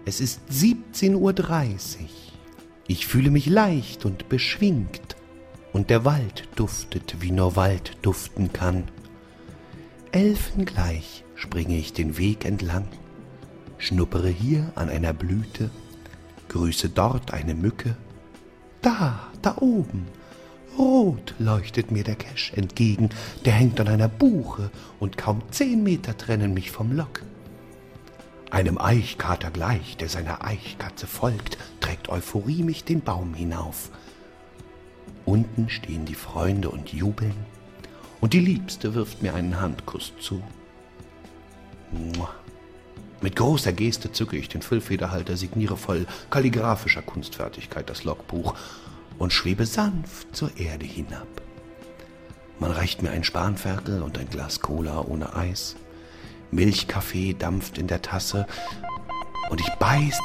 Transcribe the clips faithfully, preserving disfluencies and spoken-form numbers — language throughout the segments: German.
Es ist siebzehn Uhr dreißig. Ich fühle mich leicht und beschwingt und der Wald duftet, wie nur Wald duften kann. Elfengleich springe ich den Weg entlang, schnuppere hier an einer Blüte, grüße dort eine Mücke. Da, da oben, rot leuchtet mir der Cache entgegen, der hängt an einer Buche und kaum zehn Meter trennen mich vom Lok. Einem Eichkater gleich, der seiner Eichkatze folgt, trägt Euphorie mich den Baum hinauf. Unten stehen die Freunde und jubeln, und die Liebste wirft mir einen Handkuss zu. Mua. Mit großer Geste zücke ich den Füllfederhalter, signiere voll kalligraphischer Kunstfertigkeit das Logbuch und schwebe sanft zur Erde hinab. Man reicht mir ein Spanferkel und ein Glas Cola ohne Eis. Milchkaffee dampft in der Tasse und ich beiß.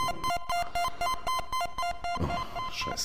Oh, Scheiße.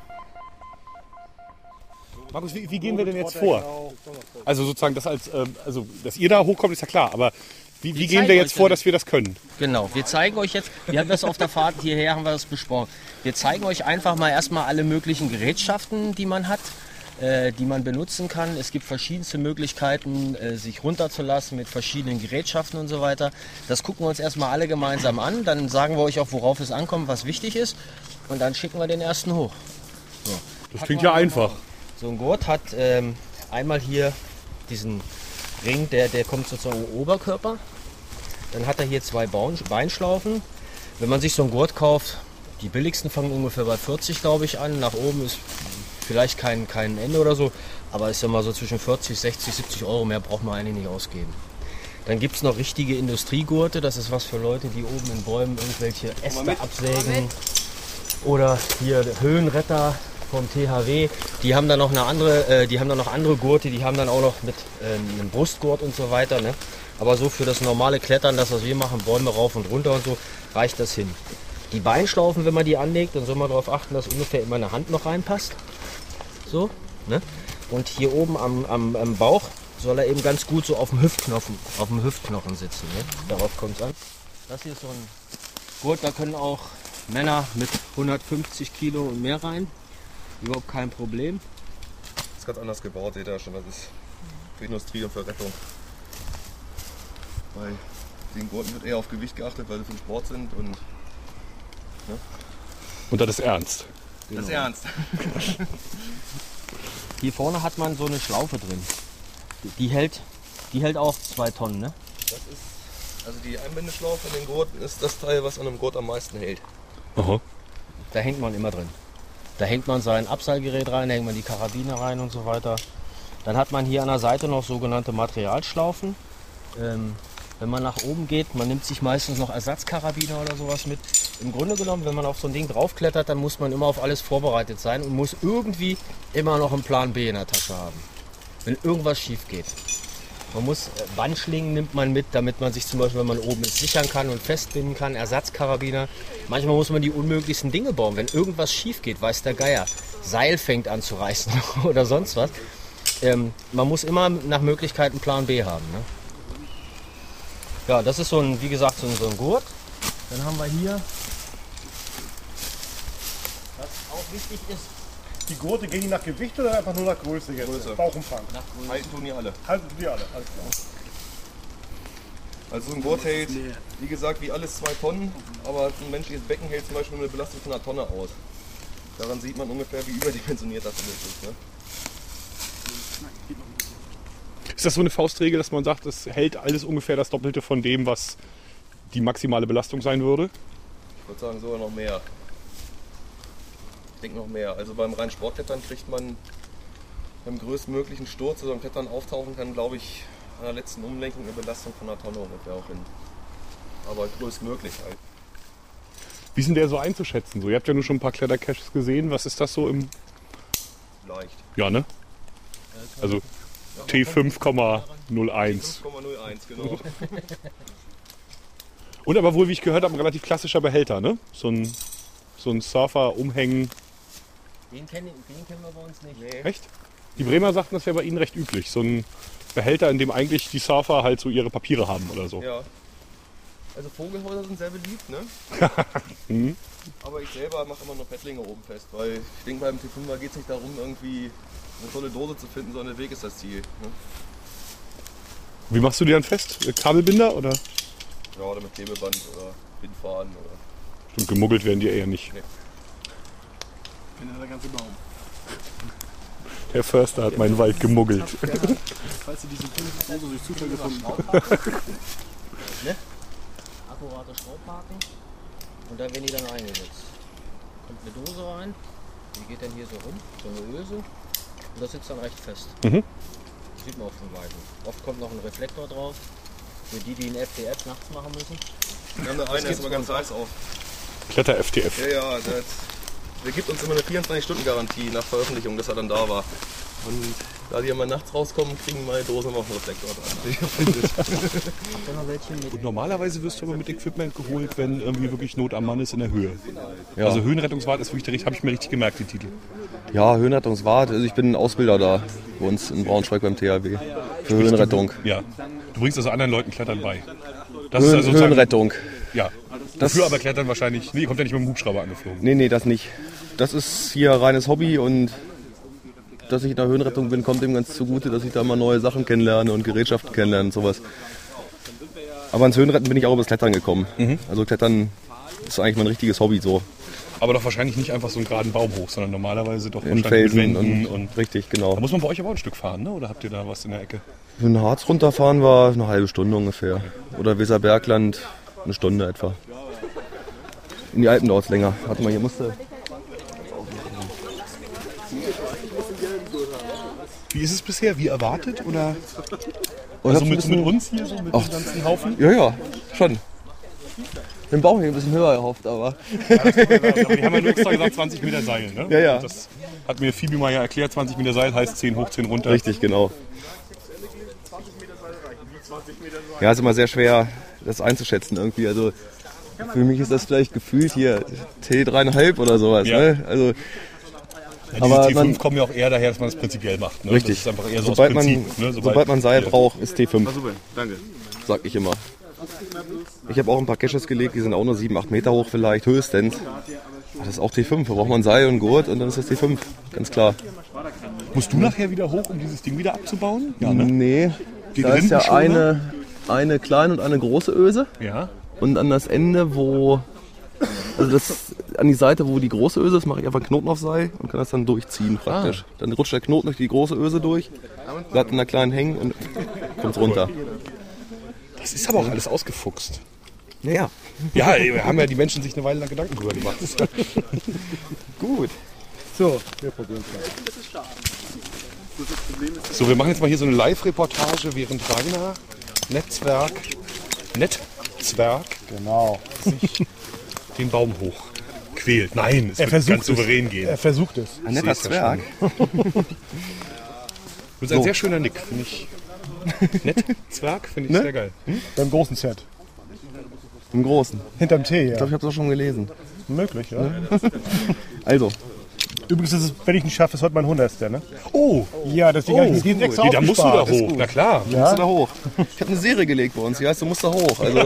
Markus, wie, wie gehen wir denn jetzt vor? Also sozusagen, das als, äh, also, dass ihr da hochkommt, ist ja klar, aber wie, wie gehen wir jetzt vor, dass wir das können? Genau, wir zeigen euch jetzt, wir haben das auf der Fahrt hierher, haben wir das besprochen. Wir zeigen euch einfach mal erstmal alle möglichen Gerätschaften, die man hat, äh, die man benutzen kann. Es gibt verschiedenste Möglichkeiten, äh, sich runterzulassen mit verschiedenen Gerätschaften und so weiter. Das gucken wir uns erstmal alle gemeinsam an, dann sagen wir euch auch, worauf es ankommt, was wichtig ist, und dann schicken wir den ersten hoch. So. Das klingt ja einfach. So ein Gurt hat ähm, einmal hier diesen Ring, der, der kommt sozusagen im Oberkörper. Dann hat er hier zwei Beinschlaufen. Wenn man sich so einen Gurt kauft, die billigsten fangen ungefähr bei vierzig, glaube ich, an. Nach oben ist vielleicht kein, kein Ende oder so, aber ist ja mal so zwischen vierzig, sechzig, siebzig Euro, mehr braucht man eigentlich nicht ausgeben. Dann gibt es noch richtige Industriegurte, das ist was für Leute, die oben in Bäumen irgendwelche Äste absägen. Oder hier Höhenretter vom T H W, die haben dann noch eine andere, äh, die haben dann noch andere Gurte, die haben dann auch noch mit äh, einem Brustgurt und so weiter. Ne? Aber so für das normale Klettern, das was wir machen, Bäume rauf und runter und so, reicht das hin. Die Beinschlaufen, wenn man die anlegt, dann soll man darauf achten, dass ungefähr in meine Hand noch reinpasst. So, ne? Und hier oben am, am, am Bauch soll er eben ganz gut so auf dem Hüftknochen, auf dem Hüftknochen sitzen. Ne? Darauf kommt es an. Das hier ist so ein Gurt, da können auch Männer mit hundertfünfzig Kilo und mehr rein. Überhaupt kein Problem. Das ist ganz anders gebaut, seht ihr schon. Das ist für Industrie und für Rettung. Bei den Gurten wird eher auf Gewicht geachtet, weil sie für den Sport sind. Und, ne? Und das ist ernst. Das ist ernst. Hier vorne hat man so eine Schlaufe drin. Die hält, die hält auch zwei Tonnen, ne? Das ist, also die Einbindeschlaufe in den Gurten ist das Teil, was an einem Gurt am meisten hält. Aha. Da hängt man immer drin. Da hängt man sein Abseilgerät rein, da hängt man die Karabiner rein und so weiter. Dann hat man hier an der Seite noch sogenannte Materialschlaufen. Ähm, wenn man nach oben geht, man nimmt sich meistens noch Ersatzkarabiner oder sowas mit. Im Grunde genommen, wenn man auf so ein Ding draufklettert, dann muss man immer auf alles vorbereitet sein und muss irgendwie immer noch einen Plan B in der Tasche haben, wenn irgendwas schief geht. Man muss, äh, Bandschlingen nimmt man mit, damit man sich zum Beispiel, wenn man oben ist, sichern kann und festbinden kann, Ersatzkarabiner. Manchmal muss man die unmöglichsten Dinge bauen. Wenn irgendwas schief geht, weiß der Geier, Seil fängt an zu reißen oder sonst was. Ähm, man muss immer nach Möglichkeit einen Plan B haben. Ne? Ja, das ist so ein, wie gesagt, so ein, so ein Gurt. Dann haben wir hier, was auch wichtig ist, die Gurte, gehen die nach Gewicht oder einfach nur nach Größe jetzt? Größe. Bauchumfang? Nach Größe. Halten tun die alle. Halten die alle, alles klar. Also so ein Gurt hält, wie gesagt, wie alles zwei Tonnen, aber ein menschliches Becken hält zum Beispiel nur eine Belastung von einer Tonne aus. Daran sieht man ungefähr, wie überdimensioniert das alles ist. Ne? Ist das so eine Faustregel, dass man sagt, es hält alles ungefähr das Doppelte von dem, was die maximale Belastung sein würde? Ich würde sagen sogar noch mehr. Ich denke noch mehr. Also beim reinen Sportklettern kriegt man beim größtmöglichen Sturz, also beim Klettern auftauchen kann, glaube ich, an der letzten Umlenkung eine Belastung von einer Tonne ungefähr auch hin. Aber größtmöglich halt. Wie ist denn der so einzuschätzen? So, ihr habt ja nur schon ein paar Klettercaches gesehen. Was ist das so im... Leicht. Ja, ne? Also T fünf Komma null eins. fünf Komma null eins, genau. Und aber wohl, wie ich gehört habe, ein relativ klassischer Behälter, ne? So ein, so ein Surfer umhängen. Den kennen, den kennen wir bei uns nicht. Nee. Echt? Die Bremer sagten, das wäre bei ihnen recht üblich. So ein Behälter, in dem eigentlich die Surfer halt so ihre Papiere haben oder so. Ja. Also Vogelhäuser sind sehr beliebt, ne? Mhm. Aber ich selber mache immer nur Fettlinge oben fest, weil ich denke, beim T fünfer geht es nicht darum, irgendwie eine tolle Dose zu finden, sondern der Weg ist das Ziel. Ne? Wie machst du die dann fest? Kabelbinder oder? Ja, oder mit Klebeband oder Bindfaden oder. Stimmt, gemuggelt werden die eher nicht. Nee. Findet der ganze Baum. Der Förster hat meinen Wald gemuggelt. Falls Sie diesen Dose durch Zufall gefunden haben. Ne? Akkurate Schraubhaken. Und da werden die dann eingesetzt. Kommt eine Dose rein, die geht dann hier so rum, so eine Öse. Und das sitzt dann recht fest. Mhm. Das sieht man auf den Weichen. Oft kommt noch ein Reflektor drauf. Für die, die einen F D F nachts machen müssen. Wir haben da einen, der ist immer ganz heiß auf. Kletter-F T F. Ja, ja, der, der gibt uns immer eine vierundzwanzig Stunden Garantie nach Veröffentlichung, dass er dann da war. Und da die immer nachts rauskommen, kriegen meine Dosen immer auf den Reflektor dran. Und normalerweise wirst du aber mit Equipment geholt, wenn irgendwie wirklich Not am Mann ist in der Höhe. Ja. Also Höhenrettungswart ist wirklich der richtig, habe ich mir richtig gemerkt, die Titel. Ja, Höhenrettungswart. Also ich bin Ausbilder da bei uns in Braunschweig beim T H W für Höhenrettung. Ja. Du bringst also anderen Leuten Klettern bei. Das Höhen, ist also sozusagen- Höhenrettung. Ja. Das- Dafür aber Klettern wahrscheinlich. Nee, kommt ja nicht mit dem Hubschrauber angeflogen. Nee, nee, das nicht. Das ist hier reines Hobby und dass ich in der Höhenrettung bin, kommt dem ganz zugute, dass ich da mal neue Sachen kennenlerne und Gerätschaften kennenlerne und sowas. Aber ans Höhenretten bin ich auch übers Klettern gekommen. Mhm. Also Klettern ist eigentlich mein richtiges Hobby so. Aber doch wahrscheinlich nicht einfach so einen geraden Baum hoch, sondern normalerweise doch In wahrscheinlich Felsen mit Wänden und, und, richtig, genau. Da muss man bei euch aber auch ein Stück fahren, ne? Oder habt ihr da was in der Ecke? Für den Harz runterfahren war eine halbe Stunde ungefähr. Oder Weserbergland eine Stunde etwa. In die Alpen dauert es länger. Warte mal, hier musste. Wie ist es bisher? Wie erwartet? Oder Und also hat's ein mit, bisschen- mit uns hier, so mit Ach. dem ganzen Haufen? Ja, ja, schon. Den Bauch hier ein bisschen höher erhofft, aber. Aber die haben ja nur extra gesagt zwanzig Meter Seil, ne? Ja, ja. Und das hat mir Phoebe mal ja erklärt, zwanzig Meter Seil heißt zehn hoch, zehn runter. Richtig, genau. Ja, ist immer sehr schwer, das einzuschätzen irgendwie. Also für mich ist das vielleicht gefühlt hier T drei Komma fünf oder sowas. Ja. Ne? Also, Ja, diese aber T fünf man- kommen ja auch eher daher, dass man das prinzipiell macht. Ne? richtig. Das ist einfach eher so sobald, aus Prinzip. man, ne? sobald man Seil Ja. braucht, ist T fünf, Super, danke. sag ich immer. Ich habe auch ein paar Caches gelegt, die sind auch nur sieben, acht Meter hoch vielleicht, höchstens. Das ist auch T fünf, da braucht man Seil und Gurt und dann ist das T fünf, ganz klar. Musst du nachher wieder hoch, um dieses Ding wieder abzubauen? Ja, ne? Nee, Die da ist ja Rindenschoner? eine, eine kleine und eine große Öse. Ja. Und an das Ende, wo, also das, an die Seite, wo die große Öse ist, mache ich einfach einen Knoten auf Seil und kann das dann durchziehen praktisch. Dann rutscht der Knoten durch die große Öse durch, bleibt in der kleinen hängen und kommt runter. Das ist aber auch alles ausgefuchst. Ja, ja. Ja, ey, haben ja die Menschen sich eine Weile lang Gedanken drüber gemacht. Gut. So, wir probieren es mal. So, wir machen jetzt mal hier so eine Live-Reportage, während Rainer Netzwerk, Netzwerk Genau. sich den Baum hoch quält. Nein, es Er wird versucht ganz es. souverän gehen. Er versucht es. Ein netter Seh's ja Zwerg. Das ist ein sehr schöner Nick, finde ich. Netzwerk finde ich Ne? sehr geil. Beim großen Z. Im Großen. Hinterm T, Ich ja. glaube, ich habe es auch schon gelesen. Möglich, ja. Also, Übrigens ist es, wenn ich ihn schaffe, ist heute mein hundertster, ne? Oh, Ja, deswegen habe ich diesen extra nee, da musst du da aufgespart. hoch. Na klar. musst du Ja? da hoch. Ich habe eine Serie gelegt bei uns, die heißt, du musst da hoch. Also,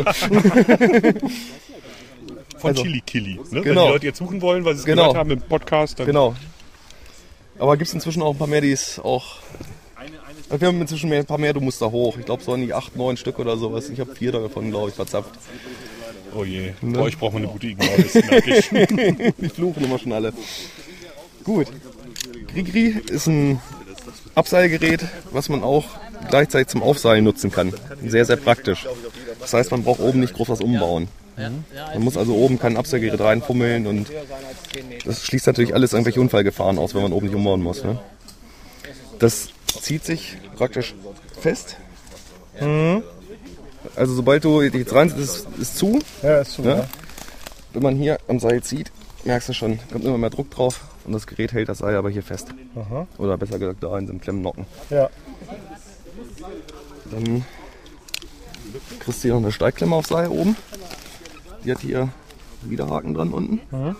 Von Also, Chili Killy. Ne? Wenn genau. die Leute jetzt suchen wollen, weil sie es Genau. gehört haben im Podcast, dann genau. Aber gibt es inzwischen auch ein paar mehr, die es auch. Wir haben inzwischen mehr, ein paar mehr, du musst da hoch. Ich glaube, so an die acht, neun Stück oder sowas. Ich habe vier davon, glaube ich, verzapft. oh je, Ne? bei euch braucht man eine gute Ignoranz, merke ich. Die fluchen immer schon alle. Gut. Grigri ist ein Abseilgerät, was man auch gleichzeitig zum Aufseilen nutzen kann. Sehr, sehr praktisch. Das heißt, man braucht oben nicht groß was umbauen. Man muss also oben kein Abseilgerät reinfummeln und das schließt natürlich alles irgendwelche Unfallgefahren aus, wenn man oben nicht umbauen muss. Ne? Das zieht sich praktisch fest. Also sobald du dich jetzt rein, ist es zu. Ja, ist so. Ne? Ja. Wenn man hier am Seil zieht, merkst du schon, kommt immer mehr Druck drauf und das Gerät hält das Seil aber hier fest. Aha. Oder besser gesagt da in so einem Klemmnocken. Ja. Dann kriegst du hier noch eine Steigklemme auf Seil oben. Die hat hier Widerhaken dran unten.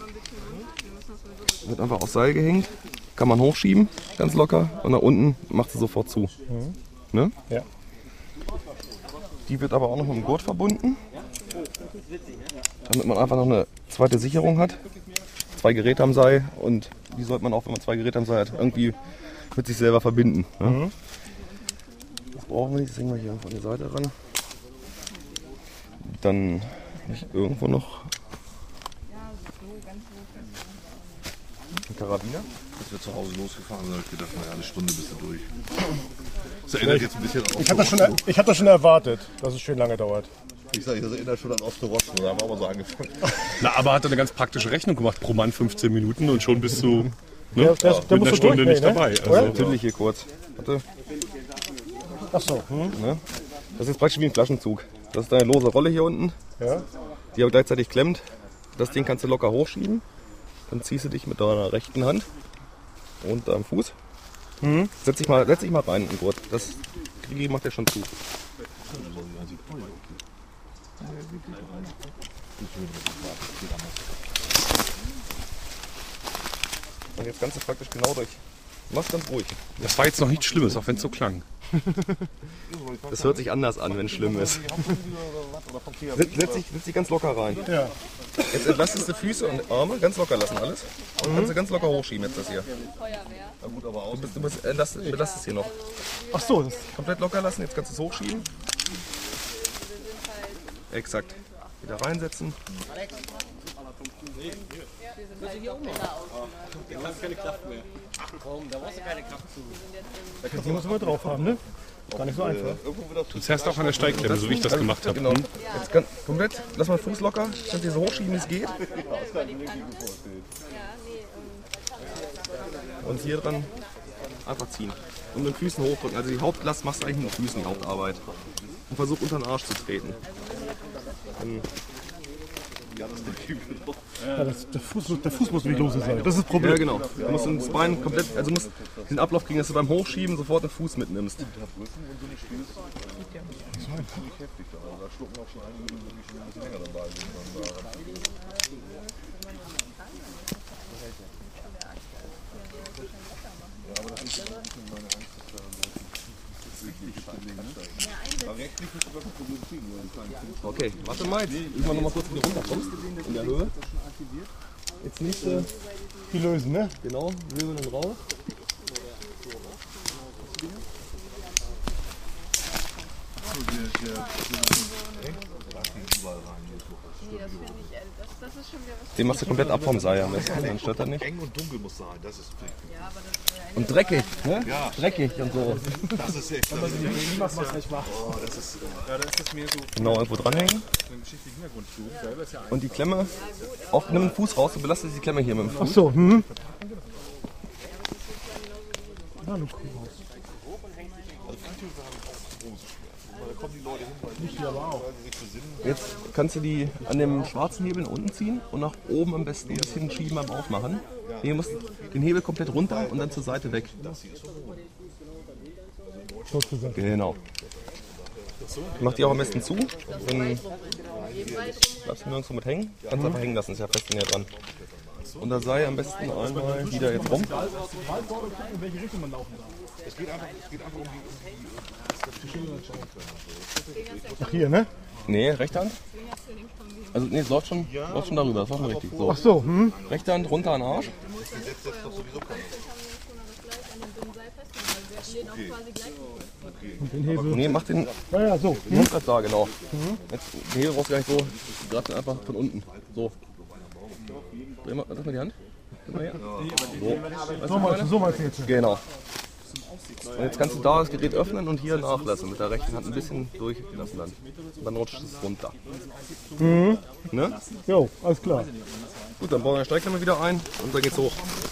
Wird einfach aufs Seil gehängt. Kann man hochschieben, ganz locker. Und nach unten macht sie sofort zu. Ne? Ja. Die wird aber auch noch mit dem Gurt verbunden. damit man einfach noch eine zweite Sicherung hat. Zwei Geräte am Seil und die sollte man auch, wenn man zwei Geräte am Seil hat, irgendwie mit sich selber verbinden. Ne? Mhm. Das brauchen wir nicht, das hängen wir hier von der Seite ran. Dann habe ich irgendwo noch einen Karabiner. Als wir zu Hause losgefahren sind, habe ich gedacht, naja, eine Stunde bist du durch. Das erinnert jetzt ein bisschen an Ich habe das, schon- ich hab das schon erwartet, dass es schön lange dauert. Ich sage, das erinnert schon an Osterrosten, da haben wir aber so angefangen. Na, aber hat er eine ganz praktische Rechnung gemacht. Pro Mann fünfzehn Minuten und schon bist du ne, Der, der, der mit einer musst du Stunde durch, nicht ne? dabei. Oder? Also, Natürlich hier kurz. Warte. Achso. Hm? Ne? Das ist jetzt praktisch wie ein Flaschenzug. Das ist deine lose Rolle hier unten, Ja. die aber gleichzeitig klemmt. Das Ding kannst du locker hochschieben. Dann ziehst du dich mit deiner rechten Hand und am Fuß. Mhm. Setz dich mal, setz dich mal rein in den Gurt. Das Krigi macht ja schon zu. Und jetzt kannst du praktisch genau durch. Mach's ganz ruhig. das war jetzt noch nichts Schlimmes, auch wenn es so klang. Das hört sich anders an, wenn es schlimm ist. Setz, setz, dich, setz dich ganz locker rein. Ja. Jetzt entlastest du Füße und Arme, ganz locker lassen alles. Und kannst du ganz locker hochschieben jetzt das hier. Du, bist, du bist, entlastest, belastest hier noch. Ach so, das Komplett locker lassen, jetzt kannst du es hochschieben. Exakt. Wieder reinsetzen. die muss man drauf haben, ne? Gar nicht so einfach. Du zerrst auch an der Steigklemme, so wie ich das gemacht habe. Genau. Jetzt ganz, komplett, lass mal den Fuß locker, kannst du so hochschieben, wie es geht. Und hier dran einfach ziehen. Und mit den Füßen hochdrücken. Also die Hauptlast machst du eigentlich mit den Füßen, die Hauptarbeit. Und versuch unter den Arsch zu treten. Dann Ja, das, der, Fuß, muss- der Fuß muss wie lose sein. Das ist das Problem. Ja, genau. Du musst das Bein komplett, also du musst den Ablauf kriegen, dass du beim Hochschieben sofort den Fuß mitnimmst. Okay, warte mal, jetzt irgendwann noch mal kurz, wenn du runterkommst in der Höhe. Jetzt nicht äh, Die lösen, ne? genau, Wirbeln und raus. Den machst du komplett ab vom Seil am besten, dann stört er nicht. Eng und dunkel muss sein, das ist wichtig. Und dreckig, ne? Ja. Dreckig und so. Das ist echt. Das ist, Was man nicht macht. oh, das ist, ja, da ist das mehr so Genau, irgendwo dranhängen. ein geschichtlichen Hintergrund zu. Selber ist ja Und die Klemme, auch nimm den Fuß raus, du belastest die Klemme hier mit dem Fuß. Ach so, hm. Na, du Kuh. Jetzt kannst du die an dem schwarzen Hebel unten ziehen und nach oben am besten ein bisschen schieben beim Aufmachen. Hier musst du den Hebel komplett runter und dann zur Seite weg. Sozusagen. Genau. Ich mach die auch am besten zu. Dann bleibst du nirgendwo mit hängen. Kannst einfach hängen lassen, ist ja fest in dir dran. Und da sei am besten einmal wieder jetzt rum. In welche Richtung man laufen darf. Es geht einfach, es geht einfach um die. Ach, hier, ne? Nee, rechte Hand. Also nee, es läuft schon, läuft schon darüber, das war schon richtig. So. Ach so, hm. Rechte Hand runter an den Arsch. Und den Hebel. Nee, mach den. Ja, ja, so. Du musst das da, genau. Jetzt, den Hebel brauchst du gar nicht so. Du greifst ihn einfach von unten. So. Dreh mal, lass mal die Hand. Gib mal her. So. So meinst du, so meinst du jetzt. Genau. Und jetzt kannst du da das Gerät öffnen und hier nachlassen. Mit der rechten Hand ein bisschen durchlassen dann. Und dann rutscht es runter. Mhm. Ne? Jo, alles klar. Gut, dann bauen wir die Steigklammer wieder ein und dann geht's hoch.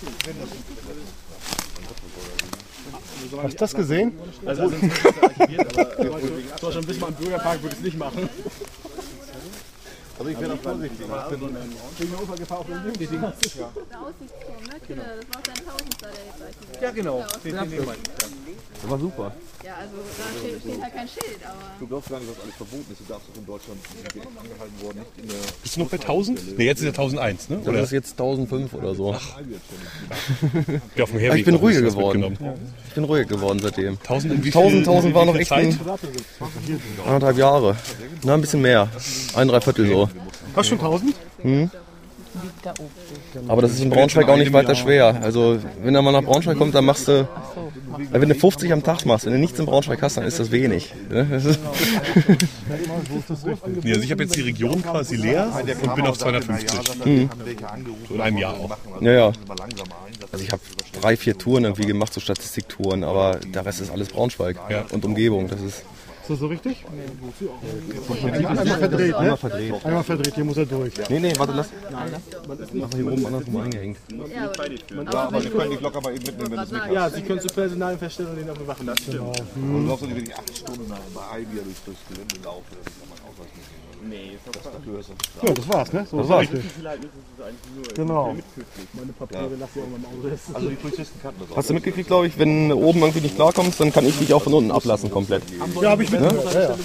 Hast du das gesehen? Also, also ist das archiviert, aber Deutschland bis mal im Bürgerpark würde ich es nicht machen. Also ich wäre da vorsichtig. Wegen der Unfallgefahr auf dem Ding. Der Aussichtsturm, ne? Genau, das war sein Tausendster, der jetzt archiviert. Ja, genau. Den, den, den Das war super. Ja, also da steht, steht halt kein Schild, aber. Du glaubst gar nicht, was alles verboten ist. Du darfst auch in Deutschland sind wir angehalten worden, nicht in der. Bist du noch bei tausend? Ne, jetzt ist ja tausendeins, ne? Das Oder? ist jetzt tausendfünf oder so. Ja, auf dem Herweg Ich bin noch ein ruhiger bisschen was geworden. mitgenommen. Ich bin ruhig geworden seitdem. tausend, in wie tausend, viel- tausend in war wie noch viel echt Zeit? ein, anderthalb Jahre. Na, ein bisschen mehr. Ein Dreiviertel so. Hast du schon tausend? Hm. Aber das ist in Braunschweig auch nicht weiter schwer. Also wenn du mal nach Braunschweig kommst, dann machst du, wenn du fünfzig am Tag machst, wenn du nichts in Braunschweig hast, dann ist das wenig. Das ist ja, also ich habe jetzt die Region quasi leer und bin auf zweihundertfünfzig. Mhm. So in einem Jahr auch. Ja, ja. Also ich habe drei, vier Touren irgendwie gemacht, so Statistiktouren, aber der Rest ist alles Braunschweig ja. und Umgebung. Das ist Ist das so richtig? Einmal verdreht, ne? Einmal verdreht. Einmal verdreht, hier muss er durch. Nee, nee, warte, lass. Mach hier oben andersrum eingehängt. Ja, aber wir können dich locker mal eben mitnehmen, wenn es nicht Ja, Sie können zu Personal feststellen und den auf Wachen lassen. Genau. Mhm. Und glaubst du, die will ich acht Stunden bei Albier durchs Gelände laufen? Das kann man auch was mitnehmen. Nee, das dafür ist das. Ja, das war's, ne? So das war's. Richtig. Genau. Meine Papiere lasse ich auch mal im Auto. Also die Polizisten kannten das auch. Hast du mitgekriegt, glaube ich, wenn du oben irgendwie nicht klarkommst, dann kann ich dich auch von unten ablassen komplett. Ja, habe ich mit. Ne? Ja, ja.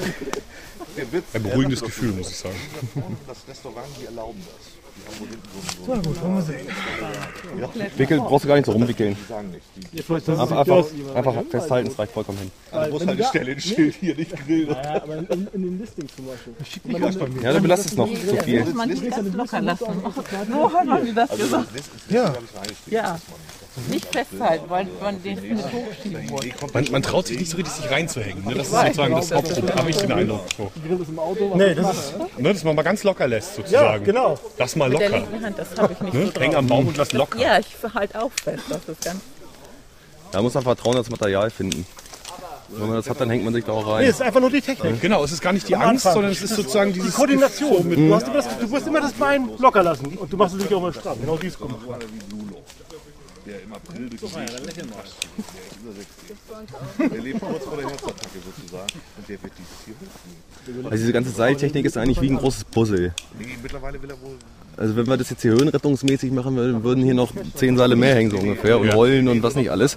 Ein beruhigendes Gefühl, muss ich sagen. Das Restaurant, die erlauben das. So gut, wollen wir sehen. Wickeln brauchst du gar nicht so rumwickeln. Die sagen nichts. Einfach, einfach, einfach festhalten, es reicht vollkommen hin. Also muss halt Stelle ein Schild hier nicht grillen. Ja, aber in, in den Listings zum Beispiel. Ja, du belastest noch zu viel. Muss man nicht ganz locker lassen. So haben die das gesagt. Ja. Ja. Nicht festhalten, weil man den nicht hochschieben muss. Man, man traut sich nicht so richtig, sich reinzuhängen. Ne? Das ist sozusagen das Hauptproblem, habe ich den Eindruck. So. Nee, das ist... Ne, dass man mal ganz locker lässt, sozusagen. Ja, genau. Lass mal Mit der locker. linken Hand, das habe ich nicht Ne? so drauf. Häng am Baum und lass locker. Ja, ich halte auch fest, das ist ganz... Da muss man Vertrauen ins Material finden. Wenn man das hat, dann hängt man sich da auch rein. Nee, es ist einfach nur die Technik. Genau, es ist gar nicht die Angst, sondern es ist sozusagen dieses Die Koordination. Du, hast immer das, du musst immer das Bein locker lassen und du machst es natürlich auch mal stramm. Genau dies kommt. Der im April durch die Gegend passt. Der ist über sechzig. Der lebt kurz vor der Herzattacke sozusagen. Und der wird dieses hier hochnehmen. Also diese ganze Seiltechnik ist eigentlich wie ein großes Puzzle. Nee, mittlerweile will er wohl... Also wenn wir das jetzt hier höhenrettungsmäßig machen würden, würden hier noch zehn Seile mehr hängen so ungefähr und rollen und was nicht alles.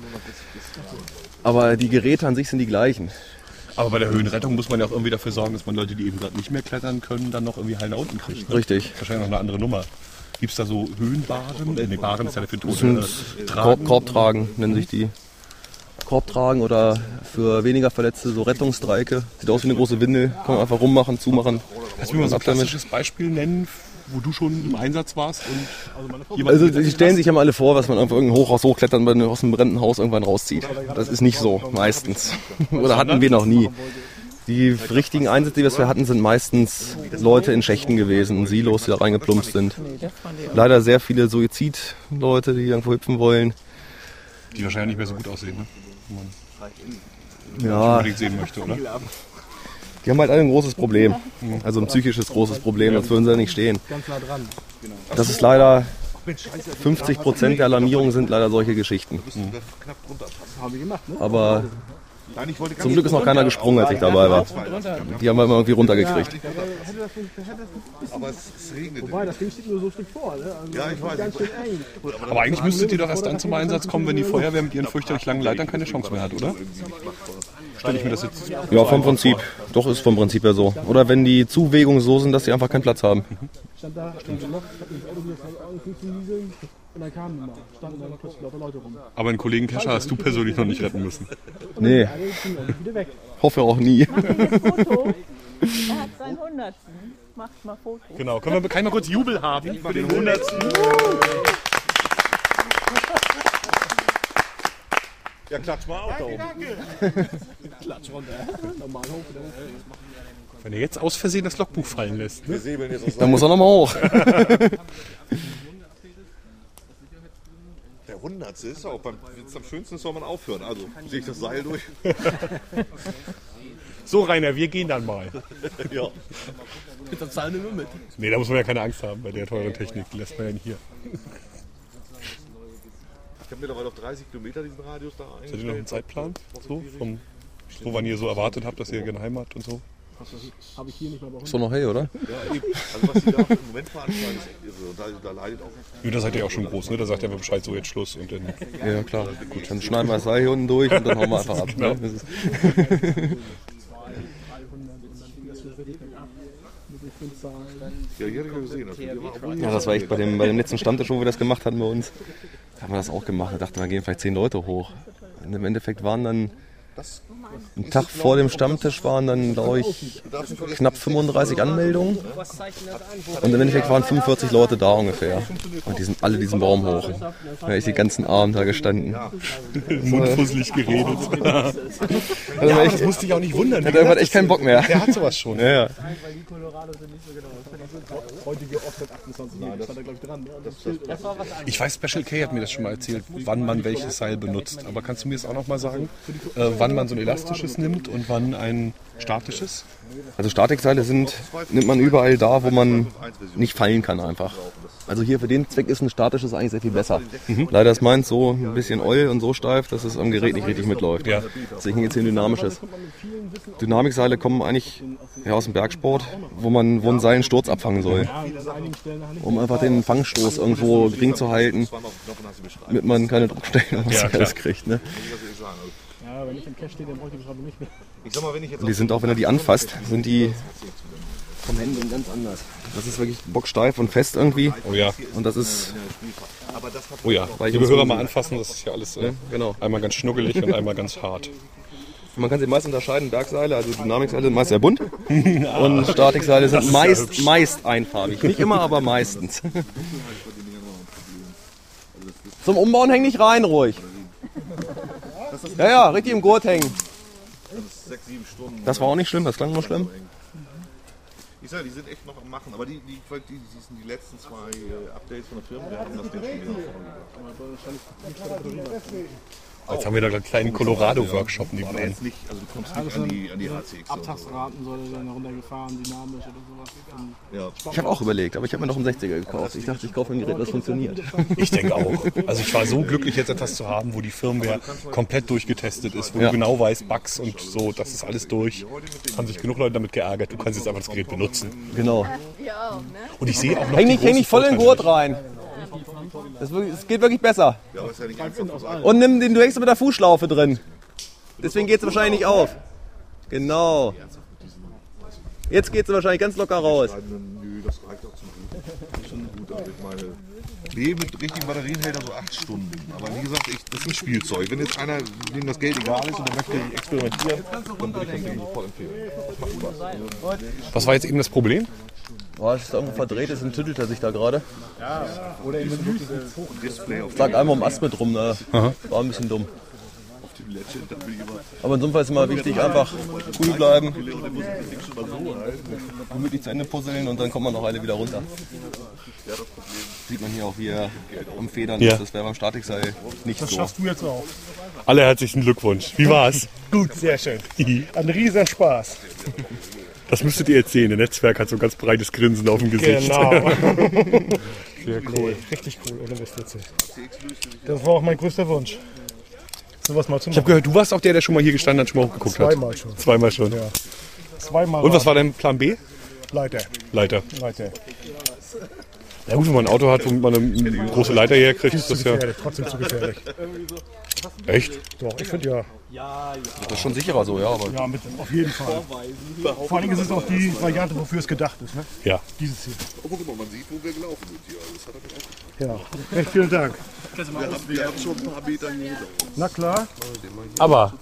Aber die Geräte an sich sind die gleichen. Aber bei der Höhenrettung muss man ja auch irgendwie dafür sorgen, dass man Leute, die eben gerade nicht mehr klettern können, dann noch irgendwie heil nach unten kriegt. Ne? Richtig. Wahrscheinlich noch eine andere Nummer. Gibt es da so Höhenbaren? Äh, nee, Baren ist ja für Das Tote. sind Korb, Korbtragen nennen sich die. Korbtragen oder für weniger Verletzte so Rettungsstreike. Sieht aus wie eine große Windel. Kann man einfach rummachen, zumachen. Kannst du mir mal so ein klassisches Beispiel nennen, wo du schon im Einsatz warst? Und Also die stellen sich ja mal alle vor, was man auf irgendein Hochhaus hochklettern und aus einem brennenden Haus irgendwann rauszieht. Das ist nicht so, meistens. Oder hatten wir noch nie. Die richtigen Einsätze, die wir hatten, sind meistens Leute in Schächten gewesen, in Silos, die da reingeplumpst sind. Leider sehr viele Suizidleute, die irgendwo hüpfen wollen. Die wahrscheinlich nicht mehr so gut aussehen, ne? Man ja, unbedingt sehen möchte, oder? Die haben halt alle ein großes Problem. Also ein psychisches großes Problem, sonst würden sie da nicht stehen. Das ist leider, fünfzig Prozent der Alarmierungen sind leider solche Geschichten. Aber zum Glück ist noch keiner gesprungen, als ich dabei war. Die haben wir immer irgendwie runtergekriegt. Aber es, es regnet. Wobei, das Ding steht nur so ein Stück vor. Ne? Also Ja, ich weiß. ganz schön eng. Aber eigentlich müsstet ihr doch erst dann zum Einsatz kommen, wenn die Feuerwehr mit ihren fürchterlich langen Leitern keine Chance mehr hat, oder? Stelle ich mir das jetzt... Ja, vom Prinzip. Doch, ist vom Prinzip ja so. Oder wenn die Zuwägungen so sind, dass sie einfach keinen Platz haben. Stand da, stand noch, hat das Auto wieder angefangen zu nieseln und dann kamen die mal. Standen da plötzlich lauter Leute rum. Aber einen Kollegen Kescher hast du persönlich noch nicht retten müssen. Nee, Alle sind dann wieder weg. hoffe auch nie. Mach dir ein Foto. Er hat seinen Hundertsten. Macht mal Foto. Genau, können wir, kann ich mal kurz Jubel haben für den Hundertsten? Ja, klatsch mal auf da oben. Klatsch runter. Normal hoch. Wenn er jetzt aus Versehen das Logbuch fallen lässt. Wir säbeln jetzt aus Dann muss er nochmal hoch. Der Hundertste ist auch beim, wenn's am schönsten ist, soll man aufhören. Also sehe ich das Seil durch. So, Rainer, wir gehen dann mal. Ja. Mit der Zahl nehmen wir mit. Nee, da muss man ja keine Angst haben bei der teuren Technik. Die lässt man ja nicht hier. Ich habe mittlerweile auf dreißig Kilometer diesen Radius da eingestellt. Seid ihr noch einen Zeitplan? So, vom, wo wann ihr so erwartet habt, dass ihr gerne Heim habt und so? Habe ich hier nicht mal bei Ist doch noch hey, oder? Ja, eben. Also was die da im Moment veranstalten, ist echt irre. Und da, da leidet auch... Ja, da seid ihr auch schon groß, ne? Da sagt ihr einfach Bescheid, so jetzt Schluss. Und dann Ja, klar. Gut, dann schneiden wir das Seil hier unten durch und dann hauen wir einfach ab. Genau. Ne? Das ist Ja, hier habe ich ja gesehen. Das wird ja, das war echt bei dem, bei dem letzten Stammtisch, wo wir das gemacht hatten bei uns. Da haben wir das auch gemacht. Da dachten wir, gehen vielleicht zehn Leute hoch. Und im Endeffekt waren dann Einen Tag vor dem Stammtisch waren dann, glaube ich, knapp fünfunddreißig Anmeldungen. Und im Endeffekt waren fünfundvierzig Leute da ungefähr. Und die sind alle diesen Baum hoch. Da habe ich die ganzen Abend da gestanden. Mundfusselig geredet. Also ja, echt, das musste ich auch nicht wundern. Ich hatte irgendwann echt keinen Bock mehr. Der hat sowas schon. Ja, ja. Ich weiß, Special K hat mir das schon mal erzählt, wann man welches Seil benutzt. Aber kannst du mir das auch noch mal sagen? Äh, wann man so ein elastisches nimmt und wann ein statisches? Also Statikseile sind, nimmt man überall da, wo man nicht fallen kann einfach. Also hier für den Zweck ist ein statisches eigentlich sehr viel besser. Mhm. Leider ist meins so ein bisschen oll und so steif, dass es am Gerät nicht richtig mitläuft. Ja. Deswegen jetzt hier ein dynamisches. Dynamikseile kommen eigentlich ja, aus dem Bergsport, wo man wo ein Seil einen Sturz abfangen soll. Um einfach den Fangstoß irgendwo gering zu halten, damit man keine Druckstellen und ja, alles kriegt. Ne? Ja, wenn ich im Cache stehe, dann brauche ich die Beschreibung nicht mehr. Und die sind auch, wenn er die anfasst, sind die vom Händen ganz anders. Das ist wirklich bocksteif und fest irgendwie. Oh ja. Und das ist... Oh ja, liebe Hörer mal anfassen, das ist ja alles äh, ja, genau. einmal ganz schnuggelig und einmal ganz hart. Man kann sie meist unterscheiden, Bergseile, also Dynamikseile sind meist sehr bunt und Statikseile sind meist, ja meist einfarbig. Nicht immer, aber meistens. Zum Umbauen häng nicht rein, ruhig. Ja, ja, richtig im Gurt hängen. Das war auch nicht schlimm, das klang nur schlimm. Ich sage, die sind echt noch am Machen, aber die, die, die, die sind die letzten zwei äh, Updates von der Firma, wir hatten das Ding schon wieder. Jetzt haben wir da einen kleinen Colorado-Workshop aber nebenan. jetzt nicht, also du kommst nicht an die, an die H C X. Abtagsraten soll dann runtergefahren, dynamisch oder sowas. Ja. Ich habe auch überlegt, aber ich habe mir noch einen sechziger gekauft. Ich dachte, ich kaufe ein Gerät, was funktioniert. Ich denke auch. Also ich war so glücklich, jetzt etwas zu haben, wo die Firmware komplett durchgetestet ist, wo Ja. du genau weißt, Bugs und so, das ist alles durch. Haben sich genug Leute damit geärgert, du kannst jetzt einfach das Gerät benutzen. Genau. Ja, auch, ne? Und ich sehe auch noch Häng die nicht, häng nicht voll in den großen Gurt rein. Das, wirklich, das geht wirklich besser. Ja, aber ist ja nicht einfach. Und nimm den, du hängst mit der Fußschlaufe drin. Deswegen geht es wahrscheinlich nicht auf. Genau. Jetzt geht es wahrscheinlich ganz locker raus. Nö, das reicht auch zum Guten. Das ist schon gut, aber ich meine, nee, mit richtigen Batterien hält er so acht Stunden. Aber wie gesagt, ich, das ist ein Spielzeug. Wenn jetzt einer, dem das Geld egal ist und der möchte experimentieren, dann würde ich das Ding sofort empfehlen. Das macht Spaß. Was war jetzt eben das Problem? Boah, es ist irgendwo verdreht, ist und tüttelt er sich da gerade. Oder in den Display auf Ich lag einmal am Ast mit rum, ne? War ein bisschen dumm. die Legend, da will ich immer. Aber in so einem Fall ist immer wichtig, einfach cool bleiben, gemütlich zu Ende puzzeln und dann kommt man noch alle wieder runter. Sieht man hier auch, wie er am Federn Ja. ist. Das wäre beim Statikseil nicht Das so. schaffst du jetzt auch. Alle herzlichen Glückwunsch. Wie war's? Gut, sehr schön. Ein riesen Spaß. Das müsstet ihr jetzt sehen. Der Netzwerk hat so ein ganz breites Grinsen auf dem Gesicht. Genau. Sehr cool. Nee, richtig cool, ohne Mist jetzt. Das war auch mein größter Wunsch. Sowas mal zu Ich habe machen. gehört, du warst auch der, der schon mal hier gestanden hat, schon mal hochgeguckt hat. Zweimal schon. Zweimal schon. Ja. Zweimal. Und was war dein Plan B? Leiter. Leiter. Leiter. Ja gut, wenn man ein Auto hat, womit man eine große Leiter herkriegt, ist Zu das ja... gefährlich, trotzdem zu gefährlich. Echt? Doch, ich finde ja. Das ist schon sicherer so, ja. Aber Ja, mit, auf jeden Fall. Vor allem ist es auch die Variante, wofür es gedacht ist. Ne? Ja. Dieses hier. Oh, guck mal, man sieht, wo wir gelaufen sind hier. Das hat er mir auch gesagt. Ja, recht vielen Dank. Wir haben, wir haben schon ein paar Meter hier. Na klar. Aber...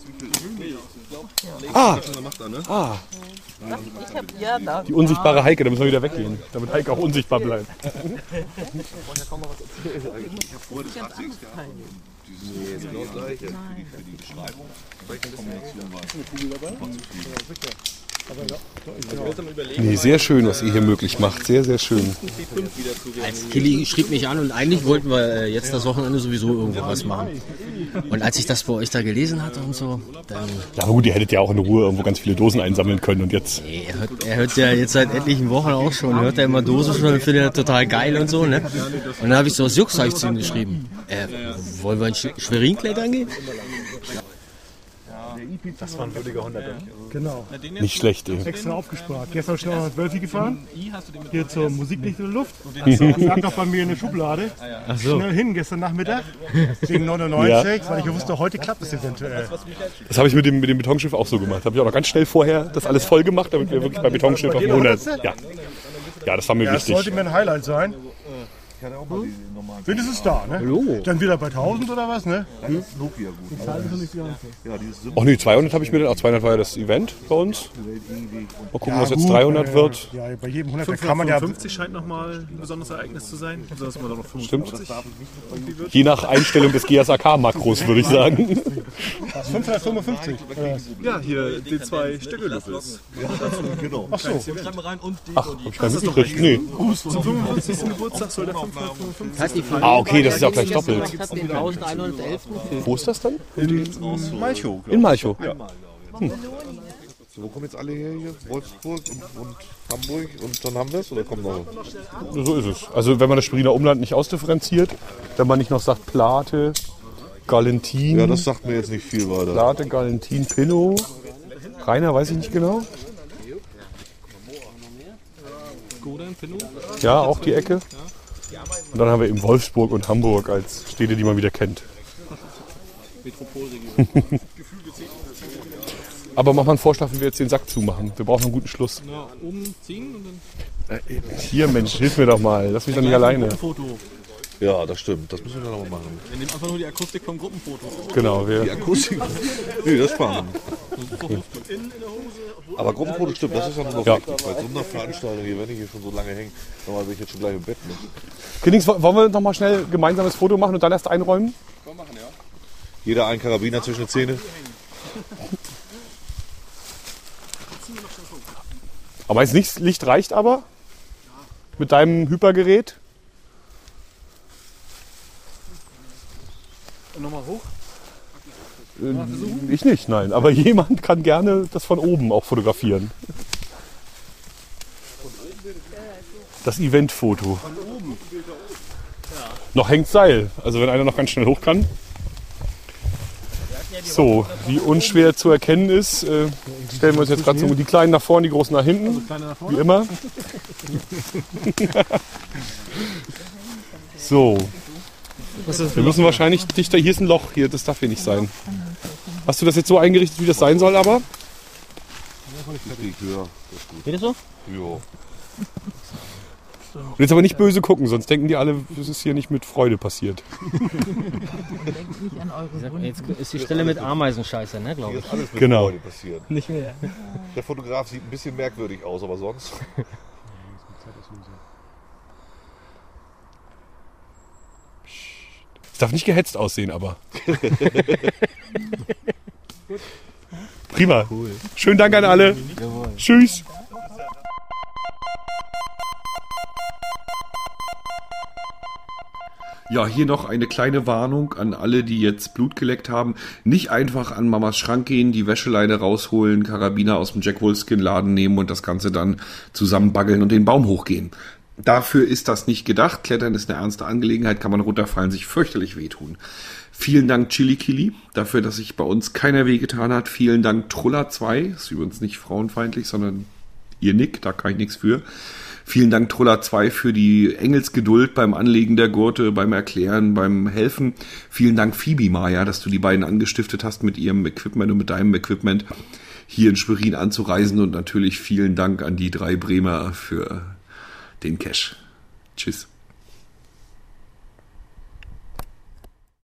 Ah, Macht er, ne? ah, Ich hab, ja, da. die unsichtbare Heike, da müssen wir wieder weggehen, damit Heike auch unsichtbar bleibt. Ich habe vorher das H C X gehabt. Dieses ist genau das gleiche. Für die, für die Beschreibung. Welche Kombination war Nee, sehr schön, was ihr hier möglich macht. Sehr, sehr schön. Kili schrieb mich an und eigentlich wollten wir äh, jetzt das Wochenende sowieso irgendwo was machen. Und als ich das bei euch da gelesen hatte und so, dann... Ja, aber gut, ihr hättet ja auch in Ruhe irgendwo ganz viele Dosen einsammeln können und jetzt... Nee, er, hört, er hört ja jetzt seit etlichen Wochen auch schon, hört er immer Dosen schon und findet er total geil und so, ne? Und dann habe ich so aus Jux hab ich zu ihm geschrieben, äh, wollen wir in Sch- Schwerin klettern gehen? Das waren würdige hunderte. Genau. Nicht schlecht, ey. Extra aufgespart. Gestern schnell noch mit Wölfi gefahren. Hier zur Musik nicht in der Luft. Das lag noch bei mir in der Schublade. Ach so. Schnell hin, gestern Nachmittag. Wegen neunundneunzig, weil ich wusste, heute klappt es eventuell. Das habe ich mit dem, mit dem Betonschiff auch so gemacht. Habe ich auch noch ganz schnell vorher das alles voll gemacht, damit wir wirklich bei Betonschiff auf dem hundert... Ja. Ja, das war mir Ja, das wichtig. sollte mir ein Highlight sein. Ich hatte auch mal die normalen. Wenigstens da, ne? Hallo. Dann wieder bei tausend oder was, ne? Das ist Nokia gut. Ja, dieses Ach nee, zweihundert habe ich mir dann. Auch zweihundert war ja das Event bei uns. Mal gucken, was jetzt dreihundert äh, wird. Ja, bei jedem hundert kann man ja. fünfhundertfünfzig scheint nochmal ein besonderes Ereignis zu sein. Also, dass man da noch fünfundfünfzig Stimmt. Je nach Einstellung des G S A K-Makros, würde ich sagen. Was, fünfhundertfünfundfünfzig? Ja, hier D zwei Stöckelüffels. Genau. Ach so. Ach, hab ich gar nicht mitgekriegt. Nee. Zum fünfundfünfzigsten Geburtstag soll der fünfhundertfünfundfünfzig. Ah, okay, das ist ja auch gleich doppelt. Den elfhundertelf. Wo ist das dann? In Malchow. In Malchow. Ja. Hm. So, wo kommen jetzt alle her hier? Wolfsburg und, und Hamburg und dann haben wir es oder kommen noch? So ist es. Also wenn man das Spriener Umland nicht ausdifferenziert, wenn man nicht noch sagt Plate, Galentin. Ja, das sagt mir jetzt nicht viel weiter. Plate, Galentin, Pinot. Rainer, weiß ich nicht genau. Ja, auch die Ecke. Und dann haben wir eben Wolfsburg und Hamburg als Städte, die man wieder kennt. Metropolregion. Aber mach mal einen Vorschlag, wie wir jetzt den Sack zumachen. Wir brauchen einen guten Schluss. Na, oben ziehen und dann. Hier, Mensch, hilf mir doch mal. Lass mich doch nicht alleine. Ja, das stimmt. Das müssen wir noch mal machen. Wir nehmen einfach nur die Akustik vom Gruppenfoto. Genau, wir. Die Akustik? Nee, das sparen wir. Aber Gruppenfoto stimmt, das ist ja noch ja. wichtig. Bei so einer Veranstaltung hier, wenn ich hier schon so lange hänge, dann bin ich jetzt schon gleich im Bett. Ne? Kiddings, wollen wir noch mal schnell ein gemeinsames Foto machen und dann erst einräumen? Können wir machen, ja. Jeder ein Karabiner zwischen den Zähnen. Aber jetzt nicht, Licht reicht aber? Mit deinem Hypergerät? Nochmal hoch? Äh, ich nicht, nein. Aber jemand kann gerne das von oben auch fotografieren. Das Eventfoto. Von oben? Ja. Noch hängt Seil. Also wenn einer noch ganz schnell hoch kann. So, wie unschwer zu erkennen ist, äh, stellen wir uns jetzt gerade so die Kleinen nach vorne, die Großen nach hinten. Wie immer. So. Wir müssen wahrscheinlich dichter. Hier ist ein Loch, hier, das darf hier nicht sein. Hast du das jetzt so eingerichtet, wie das sein soll, aber? Geht das so? Ja. Und jetzt aber nicht böse gucken, sonst denken die alle, es ist hier nicht mit Freude passiert. Jetzt ist die Stelle mit Ameisenscheiße, ne, glaube ich. Hier ist alles mit genau. Freude passiert. Nicht mehr. Der Fotograf sieht ein bisschen merkwürdig aus, aber sonst. Es darf nicht gehetzt aussehen, aber. Prima. Cool. Schönen Dank an alle. Jawohl. Tschüss. Ja, hier noch eine kleine Warnung an alle, die jetzt Blut geleckt haben. Nicht einfach an Mamas Schrank gehen, die Wäscheleine rausholen, Karabiner aus dem Jack Wolfskin Laden nehmen und das Ganze dann zusammenbaggeln und den Baum hochgehen. Dafür ist das nicht gedacht. Klettern ist eine ernste Angelegenheit, kann man runterfallen, sich fürchterlich wehtun. Vielen Dank Chili Kili dafür, dass sich bei uns keiner wehgetan hat. Vielen Dank Truller zwei, ist übrigens nicht frauenfeindlich, sondern ihr Nick, da kann ich nichts für. Vielen Dank Truller zwei für die Engelsgeduld beim Anlegen der Gurte, beim Erklären, beim Helfen. Vielen Dank Phoebe Maya, dass du die beiden angestiftet hast, mit ihrem Equipment und mit deinem Equipment hier in Schwerin anzureisen. Und natürlich vielen Dank an die drei Bremer für den Cash. Tschüss.